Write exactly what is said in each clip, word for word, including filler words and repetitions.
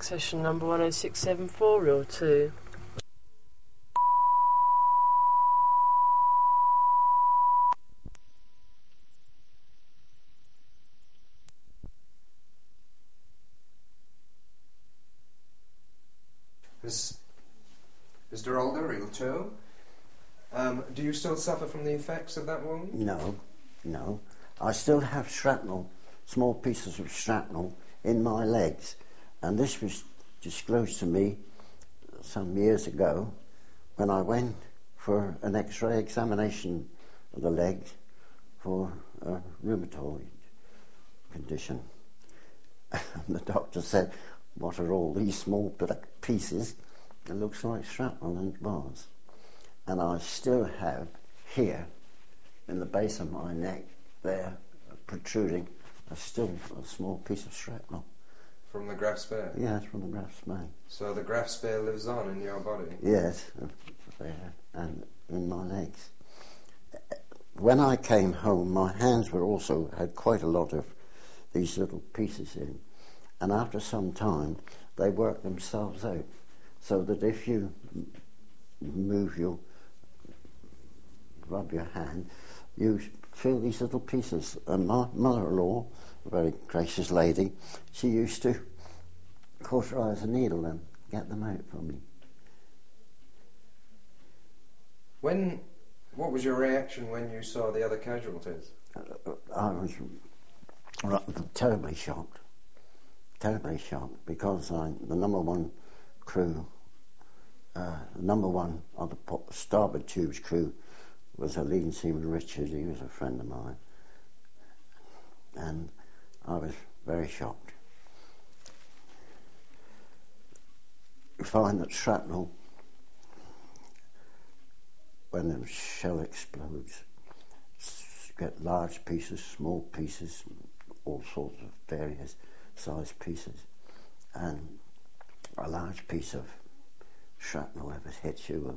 session number one oh six seven four, reel two. Mister Older, reel two. Um, do you still suffer from the effects of that wound? No, no. I still have shrapnel, small pieces of shrapnel in my legs. And this was disclosed to me some years ago when I went for an X-ray examination of the leg for a rheumatoid condition. And the doctor said, "What are all these small pieces? It looks like shrapnel," and it was. And I still have here, in the base of my neck, there, protruding, a still a small piece of shrapnel. From the Graf Spee? Yes, from the Graf Spee. So the Graf Spee lives on in your body? Yes, there, and in my legs. When I came home, my hands were also, had quite a lot of these little pieces in. And after some time, they worked themselves out. So that if you move your, rub your hand, you feel these little pieces. And my mother-in-law, a very gracious lady, she used to cauterize a needle and get them out for me. When, what was your reaction when you saw the other casualties? Uh, I was terribly shocked, terribly shocked, because I, the number one crew, uh, the number one of the starboard tubes crew was a leading seaman, Richard. He was a friend of mine, and I was very shocked. You find that shrapnel, when the shell explodes, you get large pieces, small pieces, all sorts of various size pieces, and a large piece of shrapnel, if it hits you,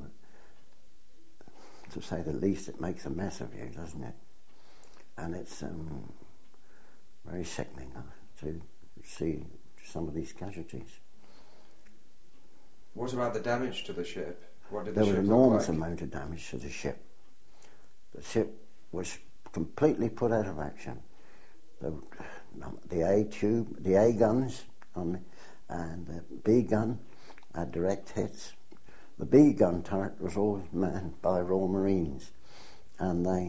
to say the least, it makes a mess of you, doesn't it? And it's um, very sickening uh, to see some of these casualties. What about the damage to the ship? What did the there ship was an look enormous like? amount of damage to the ship. The ship was completely put out of action. The, the A tube, the A guns on the, and the B gun had direct hits. The B gun turret was always manned by Royal Marines, and they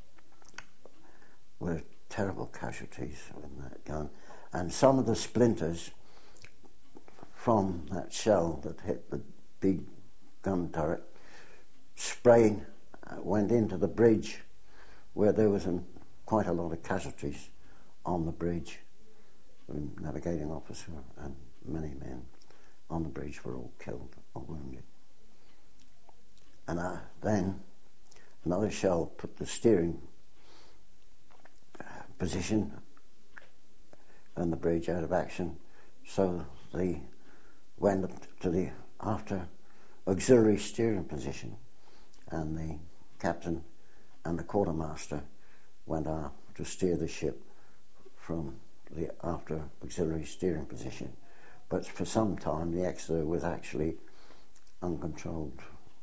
were terrible casualties in that gun. And some of the splinters from that shell that hit the big gun turret sprayed, uh, went into the bridge, where there was an, quite a lot of casualties on the bridge. The navigating officer and many men on the bridge were all killed or wounded. And uh, then another shell put the steering uh, position and the bridge out of action, so they went up to the after auxiliary steering position, and the captain and the quartermaster went out to steer the ship from the after auxiliary steering position. But for some time the Exeter was actually uncontrolled.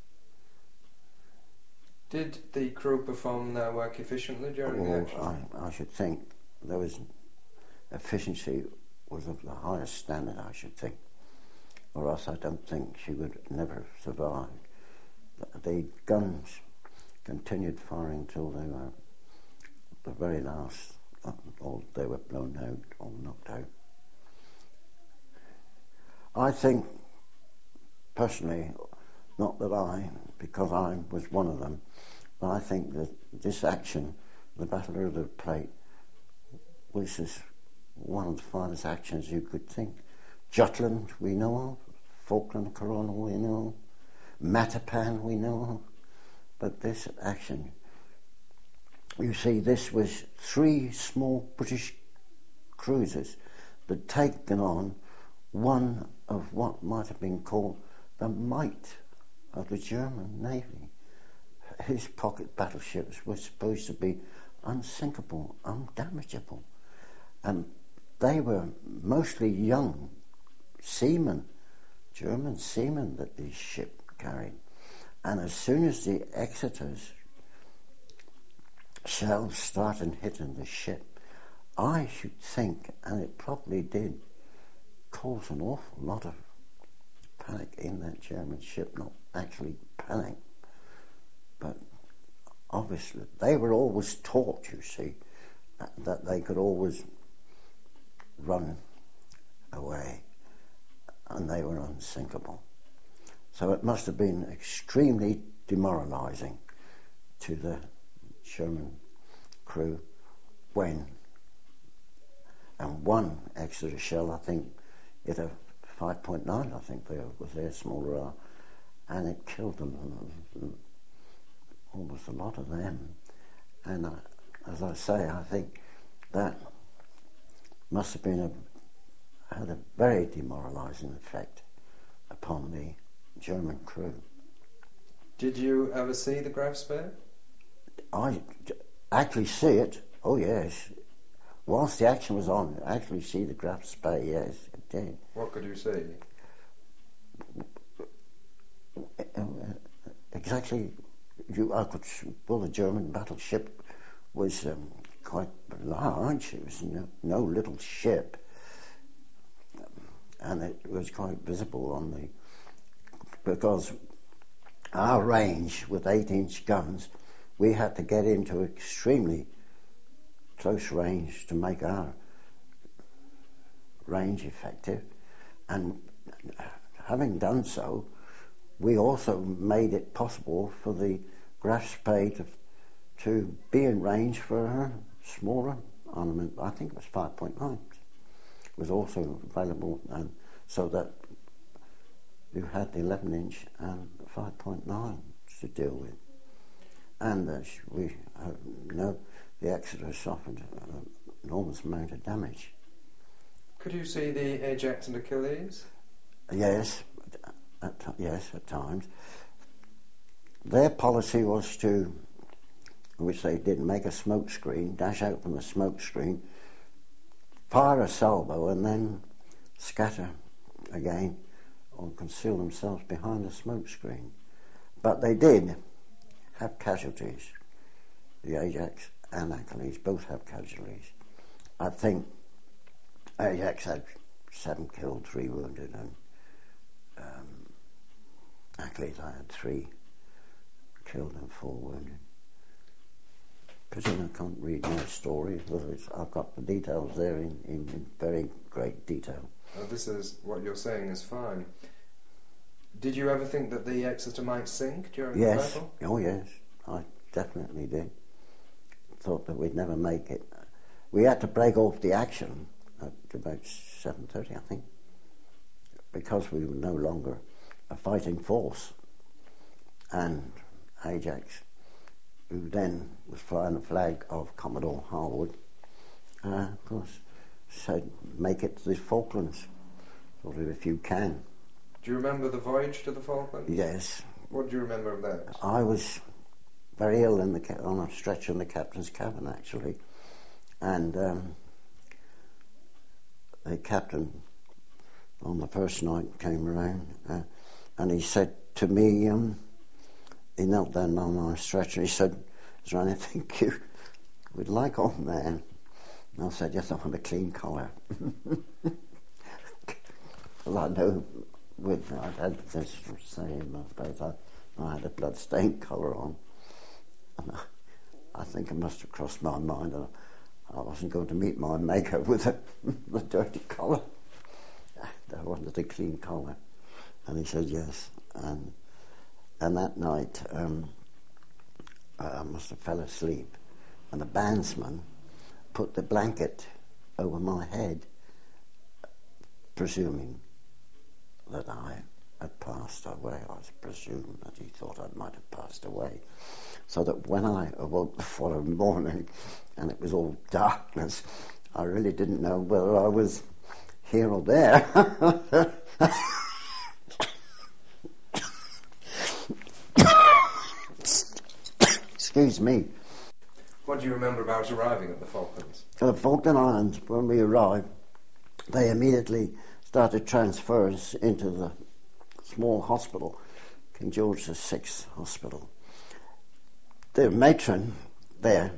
Did the crew perform their work efficiently during the Oh, action? I, I should think there was efficiency was of the highest standard, I should think, or else I don't think she would never have survived. The, the guns continued firing until they were the very last, uh, or they were blown out or knocked out. I think, personally, not that I, because I was one of them, but I think that this action, the Battle of the Plate, was just one of the finest actions you could think. Jutland we know of, Falkland Coronal we know of, Matapan we know of, but this action, you see, this was three small British cruisers that taken on one of what might have been called the might of the German Navy. His pocket battleships were supposed to be unsinkable, undamageable, and they were mostly young seamen, German seamen that the ship carried. And as soon as the Exeter's shells started hitting the ship, I should think, and it probably did, cause an awful lot of panic in that German ship. Not actually panic, but obviously they were always taught, you see, that they could always run away, and they were unsinkable. So it must have been extremely demoralizing to the German crew when, and one Exeter shell, I think, hit a five point nine, I think there was their smaller R, and it killed them, almost a lot of them. And uh, as I say, I think that must have been a, had a very demoralizing effect upon the German crew. Did you ever see the Graf Spee? I actually see it, oh yes. Whilst the action was on, I actually see the Graf Spee, yes, it did. What could you see? Exactly, you, I could, well, the German battleship was um, quite large. It was no, no little ship, and it was quite visible on the, because our range with eight-inch guns, we had to get into extremely close range to make our range effective, and having done so, we also made it possible for the Graf Spee to, to be in range for a smaller armament. I think it was five point nine. It was also available, and so that you had the eleven inch and five point nine to deal with. And uh, we uh, know the Exeter suffered an enormous amount of damage. Could you see the Ajax and Achilles? Yes, at, yes, at times. Their policy was to, which they did, make a smoke screen, dash out from the smoke screen, fire a salvo, and then scatter again or conceal themselves behind the smoke screen. But they did have casualties. The Ajax and Achilles both have casualties. I think Ajax had seven killed, three wounded, and um, Achilles I had three killed and four wounded. Presume I can't read my story, but it's, I've got the details there in, in, in very great detail. Uh, this is, what you're saying is fine. Did you ever think that the Exeter might sink during yes. the battle? Oh yes, I definitely did. Thought that we'd never make it. We had to break off the action at about seven thirty, I think, because we were no longer a fighting force. And Ajax, who then was flying the flag of Commodore Harwood, uh, of course, said, make it to the Falklands, sort of, if you can. Do you remember the voyage to the Falklands? Yes. What do you remember of that? I was very ill in the ca- on a stretcher in the captain's cabin, actually, and um, the captain on the first night came around, uh, and he said to me, um, he knelt down on my stretcher, he said, is there anything you would like, old man? And I said, yes, I want a clean collar. Well, I know with I'd had this saying, I suppose I, I had a blood-stained collar on. And I, I think it must have crossed my mind that I wasn't going to meet my maker with a, a dirty collar. I wanted a clean collar. And he said yes. And and that night um, I must have fell asleep, and the bandsman put the blanket over my head, presuming that I had passed away. I presume that he thought I might have passed away. So that when I awoke the following morning and it was all darkness, I really didn't know whether I was here or there. Excuse me. What do you remember about arriving at the Falklands? The Falkland Islands, when we arrived, they immediately started transferring us into the small hospital, King George the Sixth Hospital. The matron there,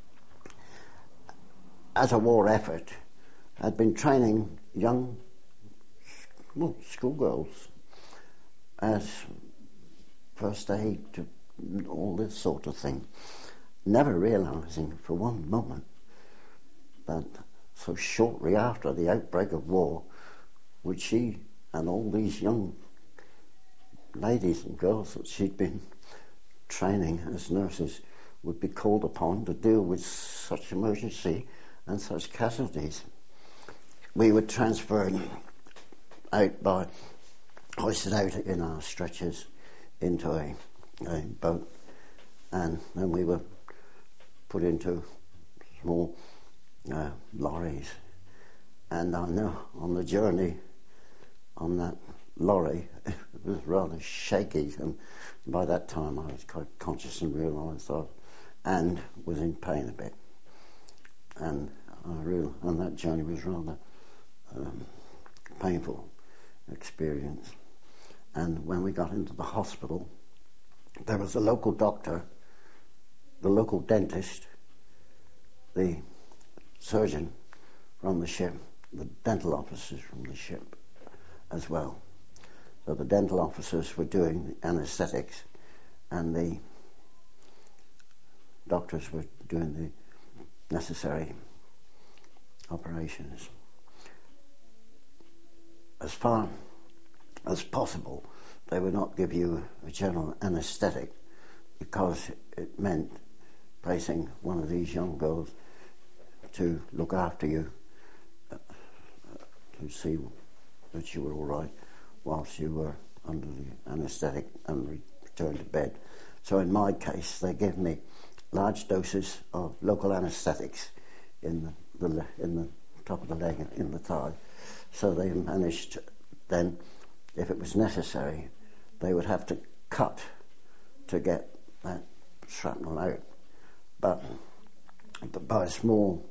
as a war effort, had been training young well, schoolgirls as first aid to all this sort of thing, never realising for one moment that so shortly after the outbreak of war would she and all these young ladies and girls that she'd been training as nurses would be called upon to deal with such emergency and such casualties. We were transferred out by, hoisted out in our stretchers into a, a boat, and then we were put into small uh, lorries. And I know on the journey on that lorry, it was rather shaky, and by that time I was quite conscious and realised I and was in pain a bit. And I real and that journey was rather um, painful experience. And when we got into the hospital, there was a local doctor, the local dentist, the surgeon from the ship, the dental officers from the ship as well. So the dental officers were doing the anaesthetics and the doctors were doing the necessary operations. As far as possible, they would not give you a general anaesthetic because it meant placing one of these young girls to look after you, uh, to see that you were all right whilst you were under the anaesthetic and returned to bed. So in my case, they gave me large doses of local anaesthetics in the, the in the top of the leg and in the thigh. So they managed then, if it was necessary, they would have to cut to get that shrapnel out. But by small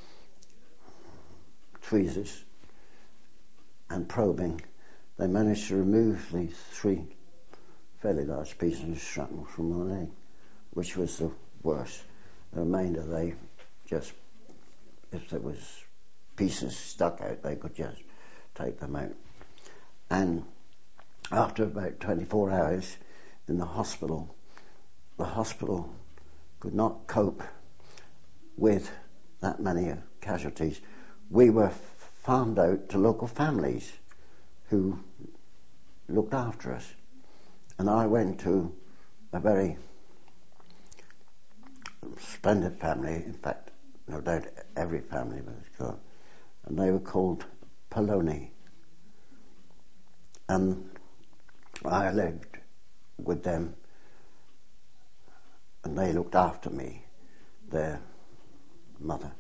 tweezers and probing, they managed to remove these three fairly large pieces of shrapnel from my leg, which was the worst. The remainder, they just, if there was pieces stuck out, they could just take them out. And after about twenty-four hours in the hospital, the hospital could not cope with that many casualties. We were farmed out to local families who looked after us. And I went to a very splendid family, in fact, no doubt every family was called, and they were called Poloni. And I lived with them, and they looked after me, their mother.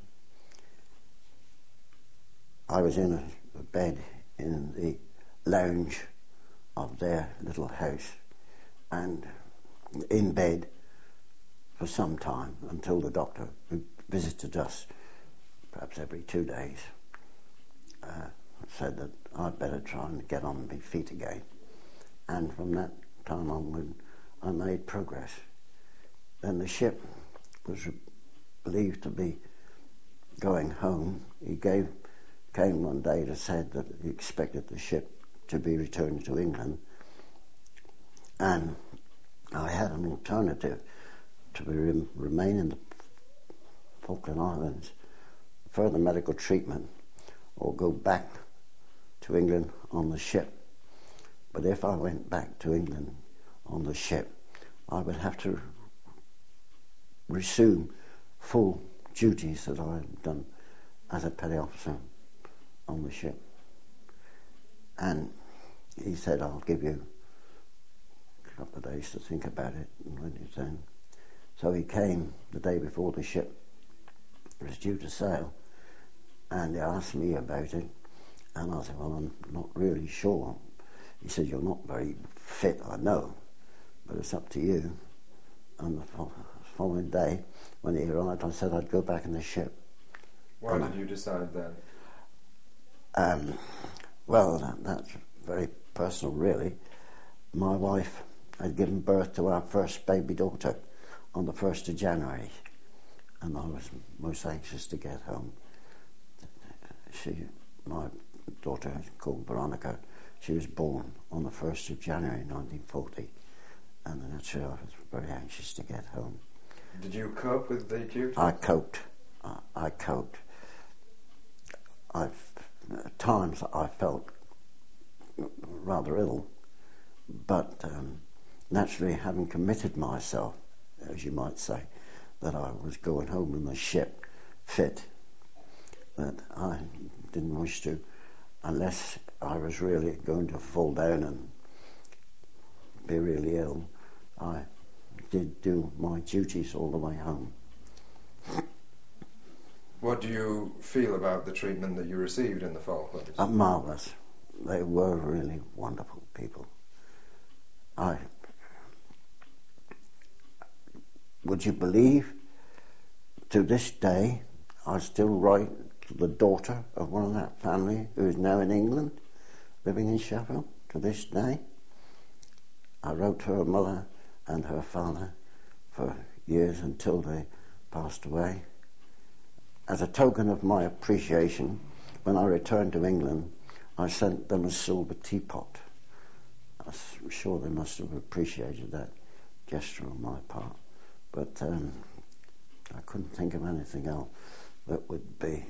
I was in a, a bed in the lounge of their little house, and in bed for some time until the doctor, who visited us perhaps every two days, uh, said that I'd better try and get on my feet again. And from that time onward, I made progress. Then the ship was believed to be going home. He gave, came one day to said that he expected the ship to be returned to England, and I had an alternative to be, remain in the Falkland Islands, further medical treatment, or go back to England on the ship. But if I went back to England on the ship, I would have to resume full duties that I had done as a petty officer on the ship. And he said, I'll give you a couple of days to think about it. And when he's done. So he came the day before the ship was due to sail, and he asked me about it, and I said, well, I'm not really sure. He said, you're not very fit, I know, but it's up to you. And the following day, when he arrived, I said I'd go back in the ship. Why and did I, you decide that? Um, Well, that, that's very personal, really. My wife had given birth to our first baby daughter on the first of January, and I was most anxious to get home. She, my daughter, called Veronica, she was born on the first of January nineteen forty, and naturally I was very anxious to get home. Did you cope with the duty? I coped. I, I coped. I've, at times I felt rather ill, but um, naturally having committed myself, as you might say, that I was going home in the ship fit, that I didn't wish to, unless I was really going to fall down and be really ill, I did do my duties all the way home. What do you feel about the treatment that you received in the Falklands? Uh, marvellous. They were really wonderful people. I would you believe, to this day, I still write to the daughter of one of that family who is now in England, living in Sheffield, to this day. I wrote to her mother and her father for years until they passed away. As a token of my appreciation, when I returned to England, I sent them a silver teapot. I'm sure they must have appreciated that gesture on my part. But um, I couldn't think of anything else that would be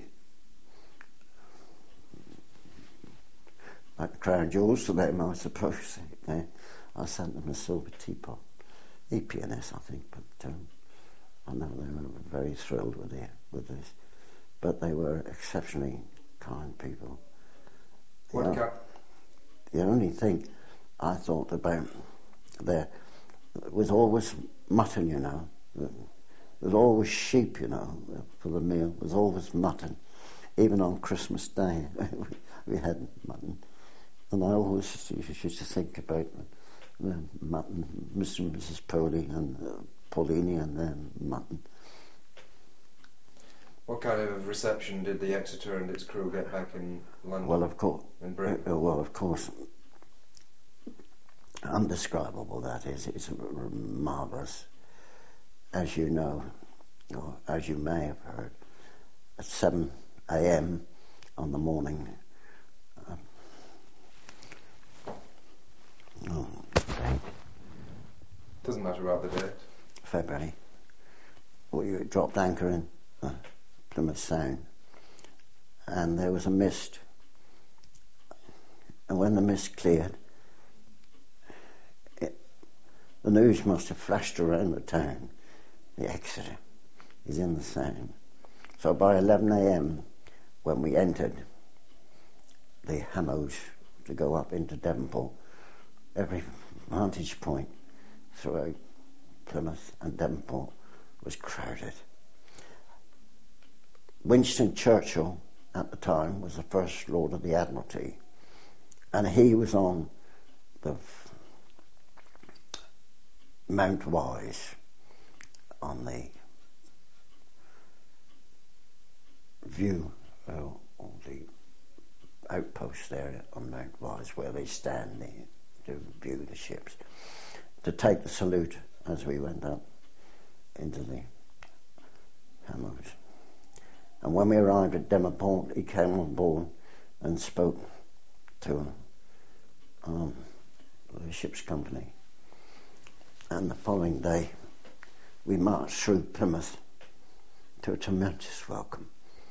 like the crown jewels to them, I suppose. Yeah. I sent them a silver teapot. E P N S, I think, but um, I know they were very thrilled with, the, with this. But they were exceptionally kind people. What the, ca- the only thing I thought about there was always mutton, you know. There was always sheep, you know, for the meal. There was always mutton. Even on Christmas Day, we had mutton. And I always used to think about the mutton, Mister and Missus Poley and uh, Paulini and then mutton. What kind of reception did the Exeter and its crew get back in London? Well, of course. In Britain? Uh, well, of course. Undescribable, that is. It's marvellous. As you know, or as you may have heard, at seven a.m. on the morning, uh, oh, Doesn't matter about the date. February, we dropped anchor in uh, Plymouth Sound, and there was a mist. And when the mist cleared, it, the news must have flashed around the town. The Exeter is in the Sound. So by eleven a.m, when we entered the Hammers to go up into Devonport, every vantage point throughout Plymouth and Devonport was crowded. Winston Churchill, at the time, was the First Lord of the Admiralty, and he was on the Mount Wise, on the view, uh, or the outpost there on Mount Wise, where they stand there to view the ships, to take the salute as we went up into the Hammers. And when we arrived at Devonport, he came on board and spoke to um, the ship's company. And the following day, we marched through Plymouth to a tremendous welcome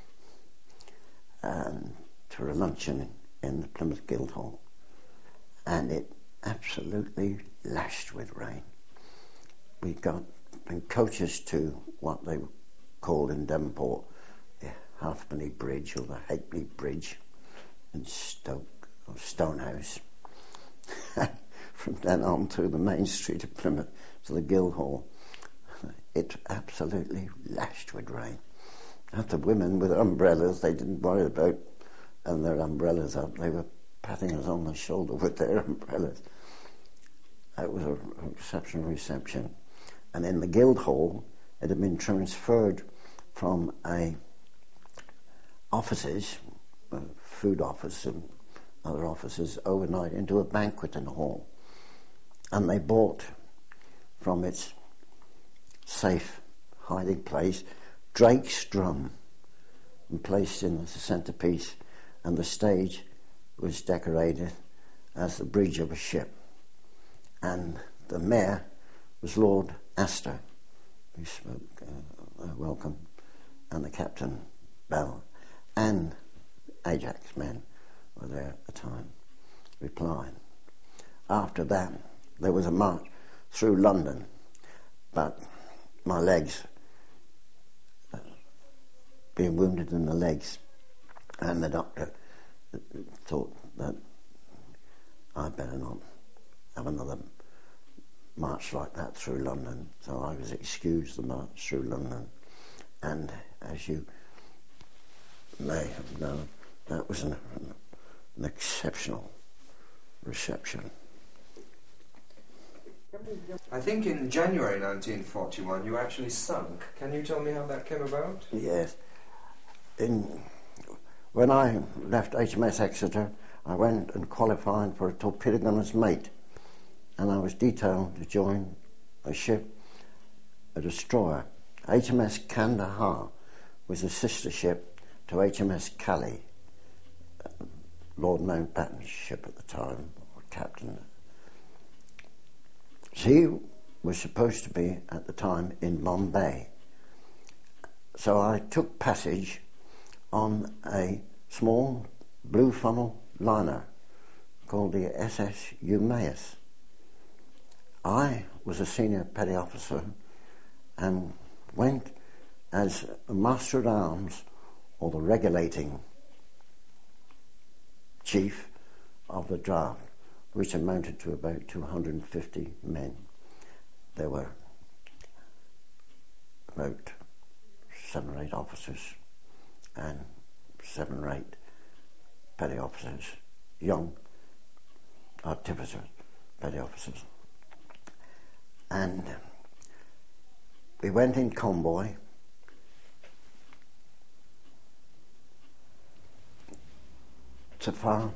and to a luncheon in the Plymouth Guildhall. And it absolutely lashed with rain. We got in coaches to what they called in Devonport the Halfpenny Bridge or the Halfpenny Bridge in Stoke or Stonehouse. From then on to the main street of Plymouth to the Guildhall. It absolutely lashed with rain. And the women with umbrellas, they didn't worry about and their umbrellas up. They were patting us on the shoulder with their umbrellas. It was an exceptional reception. And in the Guildhall, it had been transferred from a offices, a food office and other officers overnight into a banqueting hall, and they bought from its safe hiding place Drake's drum and placed in the centrepiece, and the stage was decorated as the bridge of a ship, and the mayor was Lord Astor, who spoke uh, a welcome, and the Captain Bell and Ajax men were there at the time replying. After that there was a march through London, but my legs, uh, being wounded in the legs, and the doctor thought that I'd better not have another march like that through London, so I was excused the march through London, and as you may have known, that was an, an exceptional reception. I think in January nineteen forty-one you actually sunk. Can you tell me how that came about? Yes. In, when I left H M S Exeter, I went and qualified for a torpedo gunner's mate, and I was detailed to join a ship, a destroyer. H M S Kandahar was a sister ship to H M S Calais, Lord Mountbatten's ship at the time, or captain. She was supposed to be at the time in Bombay, so I took passage on a small blue funnel liner called the S S Eumaeus. I was a senior petty officer and went as a master at arms, or the regulating chief of the draft, which amounted to about two hundred fifty men. There were about seven or eight officers and seven or eight petty officers, young artificers, petty officers. And we went in convoy so far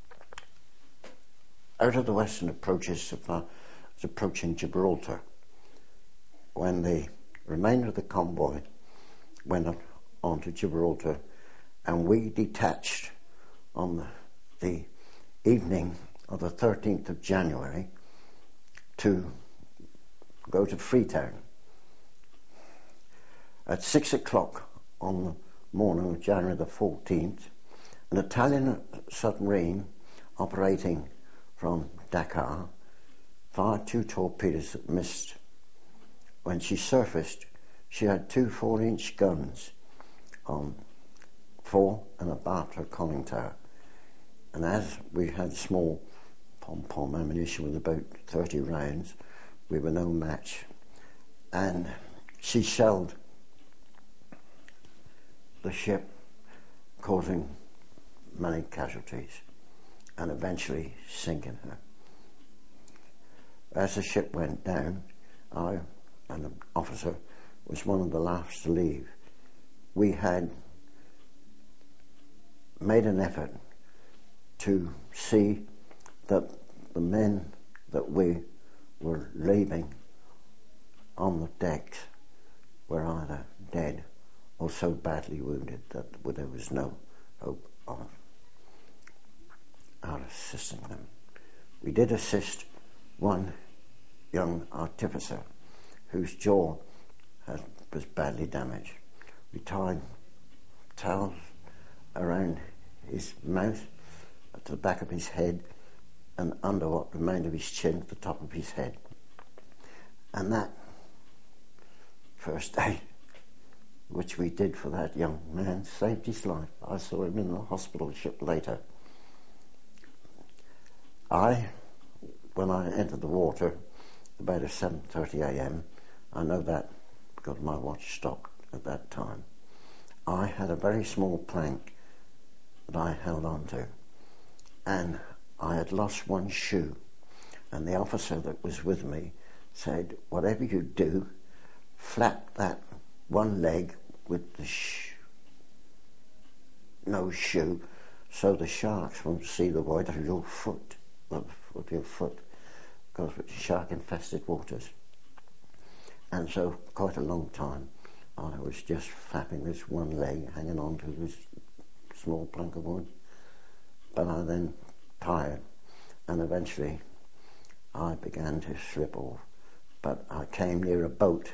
out of the western approaches, so far as approaching Gibraltar, when the remainder of the convoy went on, on to Gibraltar, and we detached on the, the evening of the thirteenth of January to go to Freetown. At six o'clock on the morning of January the fourteenth, an Italian submarine operating from Dakar fired two torpedoes that missed. When she surfaced, she had two four-inch guns on fore and abaft her conning tower, and as we had small pom-pom ammunition with about thirty rounds, we were no match, and she shelled the ship, causing many casualties and eventually sinking her. As the ship went down, I and an officer was one of the last to leave. We had made an effort to see that the men that we were leaving on the decks were either dead or so badly wounded that there was no hope of our assisting them. We did assist one young artificer whose jaw had, was badly damaged. We tied towels around his mouth, to the back of his head, and under what remained of his chin at the top of his head. And that first aid which we did for that young man saved his life. I saw him in the hospital ship later. I, when I entered the water about at seven thirty a m, I know that because my watch stopped at that time, I had a very small plank that I held on to, and I had lost one shoe, and the officer that was with me said, whatever you do, flap that one leg with the sh- no shoe so the sharks won't see the white of your foot, of, of your foot, because it's shark-infested waters. And so, quite a long time, I was just flapping this one leg, hanging on to this small plank of wood. But I then tired, and eventually I began to slip off. But I came near a boat,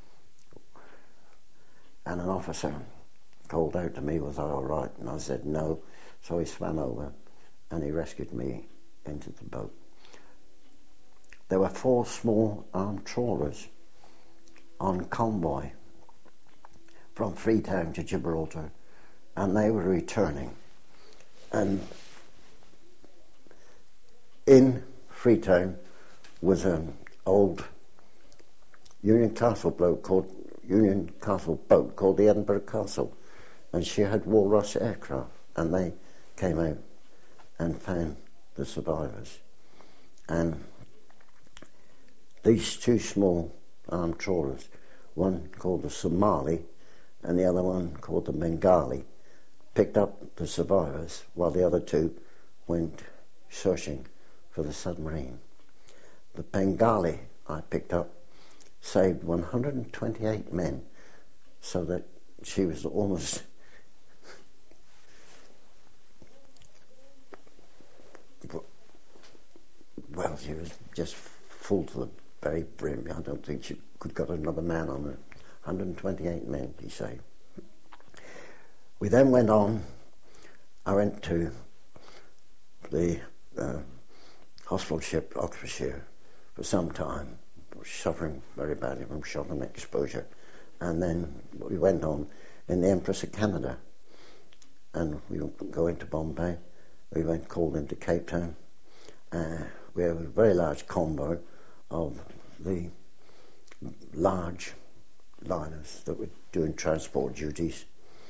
and an officer called out to me, was I all right? And I said no. So he swam over and he rescued me into the boat. There were four small armed trawlers on convoy from Freetown to Gibraltar, and they were returning. And in Freetown was an old Union Castle bloke called Union Castle boat called the Edinburgh Castle, and she had Walrus aircraft, and they came out and found the survivors. And these two small armed trawlers, one called the Somali and the other one called the Bengali, picked up the survivors while the other two went searching for the submarine. The Bengali I picked up saved one hundred twenty-eight men, so that she was almost well, she was just full to the very brim. I don't think she could got another man on her. one hundred twenty-eight men, he saved. We then went on. I went to the uh, hospital ship Oxfordshire for some time, suffering very badly from shock and exposure. And then we went on in the Empress of Canada, and we went going to Bombay. We went called into Cape Town. Uh, we have a very large convoy of the large liners that were doing transport duties,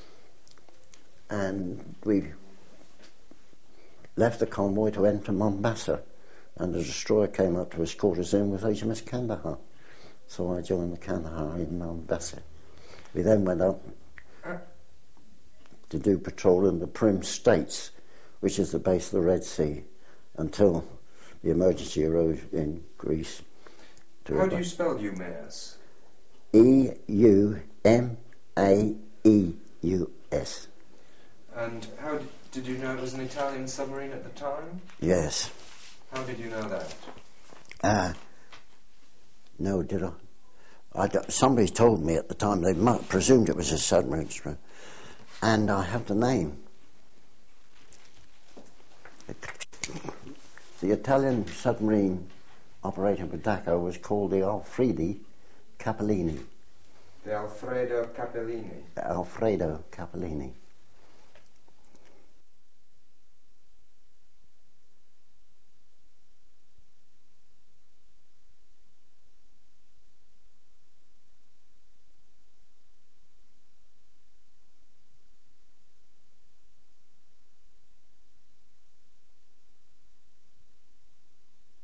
and we left the convoy to enter Mombasa, and the destroyer came up to escort us in with H M S Kandahar. So I joined the Kandahar in Mombasa. We then went up to do patrol in the Prim States, which is the base of the Red Sea, until the emergency arose in Greece. How do you spell UMAEUS? E U M A E U S. And how did, did you know it was an Italian submarine at the time? Yes. How did you know that? Uh, no, did I? I don't, somebody told me at the time. They might, presumed it was a submarine, and I have the name. The Italian submarine operating for Dacca was called the Alfredi Capellini. The Alfredo Capellini. Alfredo Capellini.